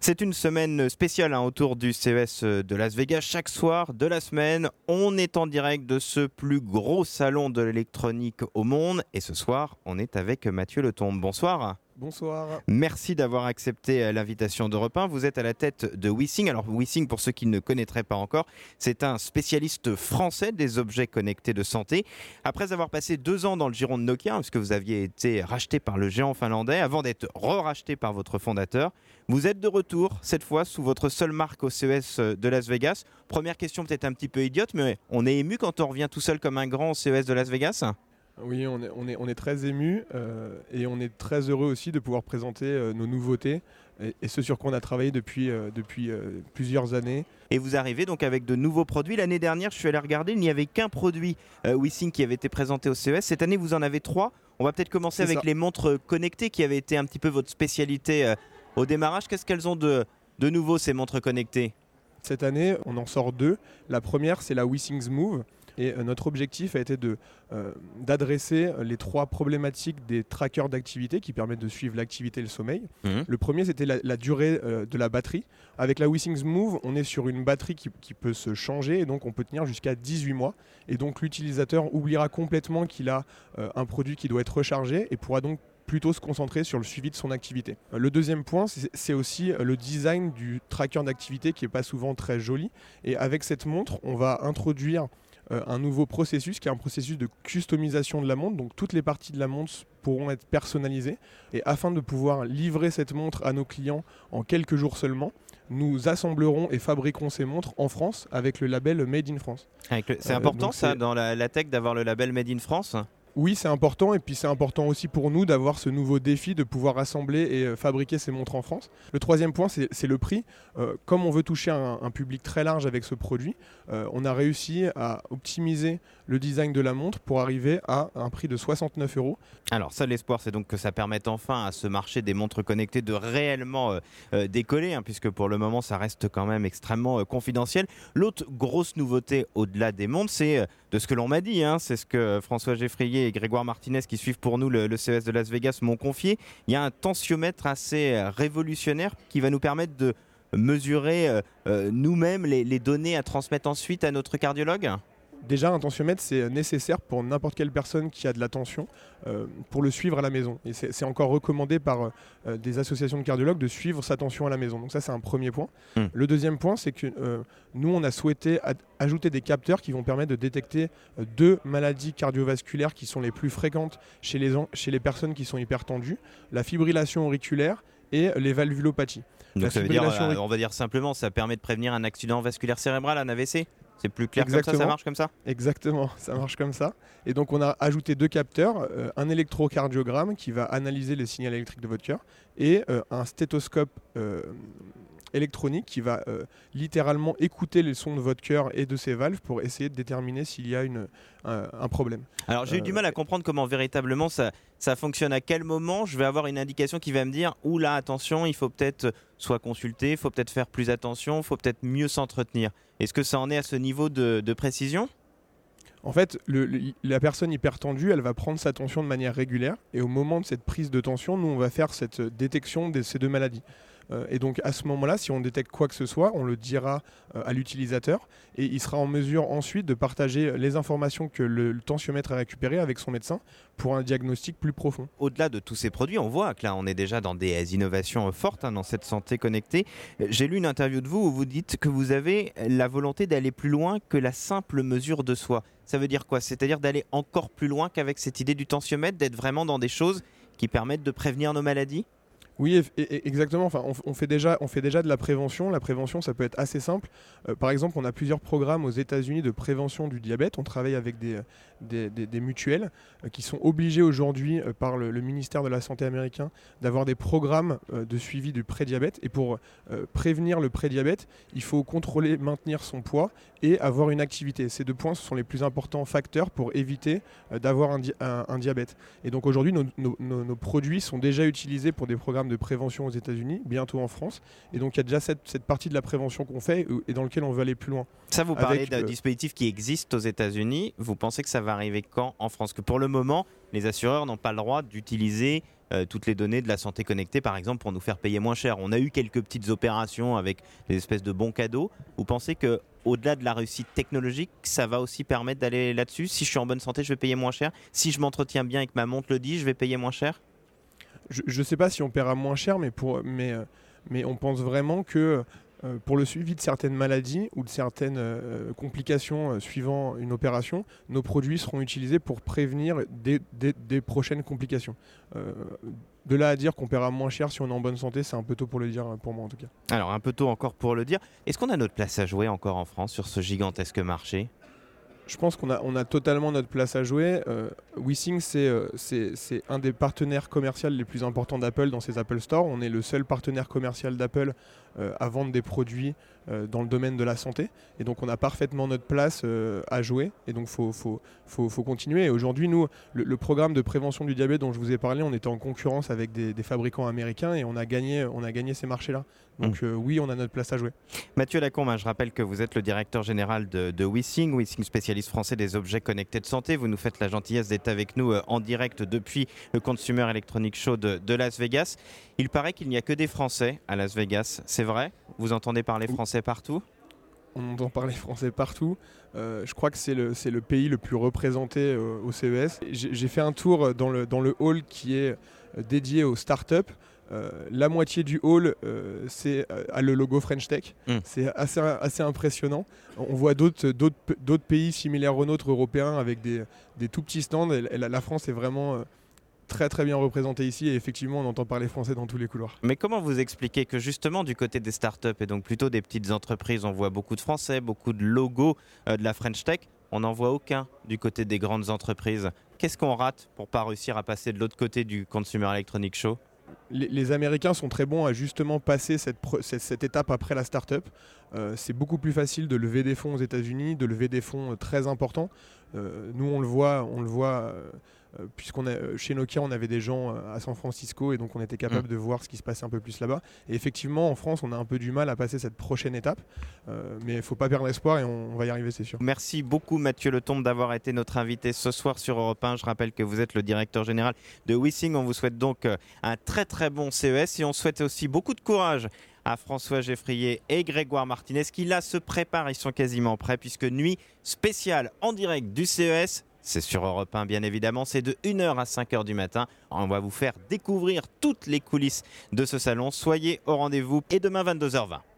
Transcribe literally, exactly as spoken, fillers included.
C'est une semaine spéciale hein, autour du C E S de Las Vegas. Chaque soir de la semaine, on est en direct de ce plus gros salon de l'électronique au monde. Et ce soir, on est avec Mathieu Letombe. Bonsoir. Bonsoir. Merci d'avoir accepté l'invitation d'Europe un. Vous êtes à la tête de Wissing. Alors Wissing, pour ceux qui ne connaîtraient pas encore, c'est un spécialiste français des objets connectés de santé. Après avoir passé deux ans dans le giron de Nokia, puisque vous aviez été racheté par le géant finlandais, avant d'être re-racheté par votre fondateur, vous êtes de retour, cette fois sous votre seule marque au C E S de Las Vegas. Première question peut-être un petit peu idiote, mais on est ému quand on revient tout seul comme un grand au C E S de Las Vegas ? Oui, on est, on est, on est très ému euh, et on est très heureux aussi de pouvoir présenter euh, nos nouveautés et, et ce sur quoi on a travaillé depuis, euh, depuis euh, plusieurs années. Et vous arrivez donc avec de nouveaux produits. L'année dernière, je suis allé regarder, il n'y avait qu'un produit euh, Wissing qui avait été présenté au C E S. Cette année, vous en avez trois. On va peut-être commencer C'est avec ça. les montres connectées qui avaient été un petit peu votre spécialité euh, au démarrage. Qu'est-ce qu'elles ont de, de nouveau, ces montres connectées ? Cette année, on en sort deux. La première, c'est la Wissings Move. Et euh, notre objectif a été de, euh, d'adresser les trois problématiques des trackers d'activité qui permettent de suivre l'activité et le sommeil. Mmh. Le premier, c'était la, la durée euh, de la batterie. Avec la Wissings Move, on est sur une batterie qui, qui peut se changer et donc on peut tenir jusqu'à dix-huit mois. Et donc l'utilisateur oubliera complètement qu'il a euh, un produit qui doit être rechargé et pourra donc plutôt se concentrer sur le suivi de son activité. Le deuxième point, c'est aussi le design du tracker d'activité qui n'est pas souvent très joli. Et avec cette montre, on va introduire Euh, un nouveau processus qui est un processus de customisation de la montre. Donc toutes les parties de la montre pourront être personnalisées. Et afin de pouvoir livrer cette montre à nos clients en quelques jours seulement, nous assemblerons et fabriquerons ces montres en France avec le label Made in France. Le... C'est euh, important ça c'est... dans la, la tech d'avoir le label Made in France ? Oui, c'est important et puis c'est important aussi pour nous d'avoir ce nouveau défi de pouvoir assembler et fabriquer ces montres en France. Le troisième point, c'est, c'est le prix. Euh, comme on veut toucher un, un public très large avec ce produit, euh, on a réussi à optimiser le design de la montre pour arriver à un prix de soixante-neuf euros. Alors ça, l'espoir, c'est donc que ça permette enfin à ce marché des montres connectées de réellement euh, euh, décoller, hein, puisque pour le moment, ça reste quand même extrêmement euh, confidentiel. L'autre grosse nouveauté au-delà des montres, c'est euh, de ce que l'on m'a dit, hein, c'est ce que François Geffrier et Grégoire Martinez qui suivent pour nous le, le C E S de Las Vegas m'ont confié. Il y a un tensiomètre assez révolutionnaire qui va nous permettre de mesurer euh, euh, nous-mêmes les, les données à transmettre ensuite à notre cardiologue. Déjà, un tensiomètre, c'est nécessaire pour n'importe quelle personne qui a de la tension euh, pour le suivre à la maison. Et c'est, c'est encore recommandé par euh, des associations de cardiologues de suivre sa tension à la maison. Donc ça, c'est un premier point. Mmh. Le deuxième point, c'est que euh, nous, on a souhaité ad- ajouter des capteurs qui vont permettre de détecter euh, deux maladies cardiovasculaires qui sont les plus fréquentes chez les, en- chez les personnes qui sont hypertendues, la fibrillation auriculaire et les valvulopathies. Donc ça veut dire, euh, on va dire simplement, ça permet de prévenir un accident vasculaire cérébral, un A V C ? C'est plus clair. Exactement. Comme ça, ça marche comme ça ? Exactement, ça marche comme ça. Et donc on a ajouté deux capteurs, euh, un électrocardiogramme qui va analyser les signaux électriques de votre cœur et euh, un stéthoscope euh, électronique qui va euh, littéralement écouter les sons de votre cœur et de ses valves pour essayer de déterminer s'il y a une, un, un problème. Alors j'ai euh, eu du mal à comprendre comment véritablement ça, ça fonctionne. À quel moment je vais avoir une indication qui va me dire « Ouh là, attention, il faut peut-être soit consulter, il faut peut-être faire plus attention, il faut peut-être mieux s'entretenir ». Est-ce que ça en est à ce niveau de, de précision ? En fait, le, le, la personne hypertendue, elle va prendre sa tension de manière régulière et au moment de cette prise de tension, nous, on va faire cette détection de ces deux maladies. Euh, et donc à ce moment-là, si on détecte quoi que ce soit, on le dira euh, à l'utilisateur et il sera en mesure ensuite de partager les informations que le, le tensiomètre a récupérées avec son médecin pour un diagnostic plus profond. Au-delà de tous ces produits, on voit que là, on est déjà dans des innovations fortes hein, dans cette santé connectée. J'ai lu une interview de vous où vous dites que vous avez la volonté d'aller plus loin que la simple mesure de soi. Ça veut dire quoi ? C'est-à-dire d'aller encore plus loin qu'avec cette idée du tensiomètre, d'être vraiment dans des choses qui permettent de prévenir nos maladies ? Oui, exactement. Enfin, on, on, fait déjà, on fait déjà de la prévention. La prévention, ça peut être assez simple. Euh, par exemple, on a plusieurs programmes aux États-Unis de prévention du diabète. On travaille avec des, des, des, des mutuelles euh, qui sont obligées aujourd'hui euh, par le, le ministère de la Santé américain d'avoir des programmes euh, de suivi du prédiabète. Et pour euh, prévenir le prédiabète, il faut contrôler, maintenir son poids et avoir une activité. Ces deux points, ce sont les plus importants facteurs pour éviter euh, d'avoir un, di- un, un diabète. Et donc aujourd'hui, nos, nos, nos, nos produits sont déjà utilisés pour des programmes de prévention aux États-Unis, bientôt en France. Et donc il y a déjà cette, cette partie de la prévention qu'on fait et dans laquelle on veut aller plus loin. Ça, vous parlez d'un euh... dispositif qui existe aux États-Unis. Vous pensez que ça va arriver quand en France ? Que pour le moment, les assureurs n'ont pas le droit d'utiliser euh, toutes les données de la santé connectée, par exemple, pour nous faire payer moins cher. On a eu quelques petites opérations avec des espèces de bons cadeaux. Vous pensez que au-delà de la réussite technologique, ça va aussi permettre d'aller là-dessus? Si je suis en bonne santé, je vais payer moins cher. Si je m'entretiens bien et que ma montre le dit, je vais payer moins cher? Je ne sais pas si on paiera moins cher, mais, pour, mais, euh, mais on pense vraiment que euh, pour le suivi de certaines maladies ou de certaines euh, complications euh, suivant une opération, nos produits seront utilisés pour prévenir des, des- des prochaines complications. Euh, de là à dire qu'on paiera moins cher si on est en bonne santé, c'est un peu tôt pour le dire, pour moi en tout cas. Alors, un peu tôt encore pour le dire. Est-ce qu'on a notre place à jouer encore en France sur ce gigantesque marché? Je pense qu'on a, on a totalement notre place à jouer. Euh, WeSing, c'est, euh, c'est, c'est un des partenaires commerciaux les plus importants d'Apple dans ses Apple Store. On est le seul partenaire commercial d'Apple euh, à vendre des produits euh, dans le domaine de la santé. Et donc, on a parfaitement notre place euh, à jouer. Et donc, il faut, faut, faut, faut continuer. Et aujourd'hui, nous, le, le programme de prévention du diabète dont je vous ai parlé, on était en concurrence avec des, des fabricants américains et on a gagné, on a gagné ces marchés-là. Donc, euh, oui, on a notre place à jouer. Mathieu Lacombe, hein, je rappelle que vous êtes le directeur général de, de WeSing, WeSing spécialiste français des objets connectés de santé. Vous nous faites la gentillesse d'être avec nous euh, en direct depuis le Consumer Electronics Show de, de Las Vegas. Il paraît qu'il n'y a que des Français à Las Vegas, c'est vrai? Vous entendez parler français partout? On entend parler français partout. Euh, je crois que c'est le, c'est le pays le plus représenté euh, au C E S. J'ai, j'ai fait un tour dans le, dans le hall qui est euh, dédié aux startups. Euh, la moitié du hall, euh, c'est, euh, a le logo French Tech. Mm. C'est assez, assez impressionnant. On voit d'autres, d'autres, d'autres pays similaires aux nôtres européens avec des, des tout petits stands. Et la, la France est vraiment euh, très très bien représentée ici. Et effectivement, on entend parler français dans tous les couloirs. Mais comment vous expliquez que justement du côté des startups et donc plutôt des petites entreprises, on voit beaucoup de Français, beaucoup de logos euh, de la French Tech, on n'en voit aucun du côté des grandes entreprises? Qu'est-ce qu'on rate pour pas réussir à passer de l'autre côté du Consumer Electronics Show? Les, les Américains sont très bons à justement passer cette, pre- cette, cette étape après la start-up. Euh, c'est beaucoup plus facile de lever des fonds aux États-Unis, de lever des fonds euh, très importants. Euh, nous, on le voit, on le voit euh, euh, puisqu'on a, chez Nokia, on avait des gens euh, à San Francisco et donc on était capable Mm. de voir ce qui se passait un peu plus là-bas. Et effectivement, en France, on a un peu du mal à passer cette prochaine étape. Euh, mais il ne faut pas perdre espoir et on, on va y arriver, c'est sûr. Merci beaucoup Mathieu Letombe d'avoir été notre invité ce soir sur Europe un. Je rappelle que vous êtes le directeur général de WeSing. On vous souhaite donc euh, un très très bon C E S et on souhaite aussi beaucoup de courage à François Geffrier et Grégoire Martinez qui là se préparent, ils sont quasiment prêts puisque nuit spéciale en direct du C E S. C'est sur Europe un bien évidemment, c'est de une heure à cinq heures du matin. On va vous faire découvrir toutes les coulisses de ce salon. Soyez au rendez-vous et demain vingt-deux heures vingt.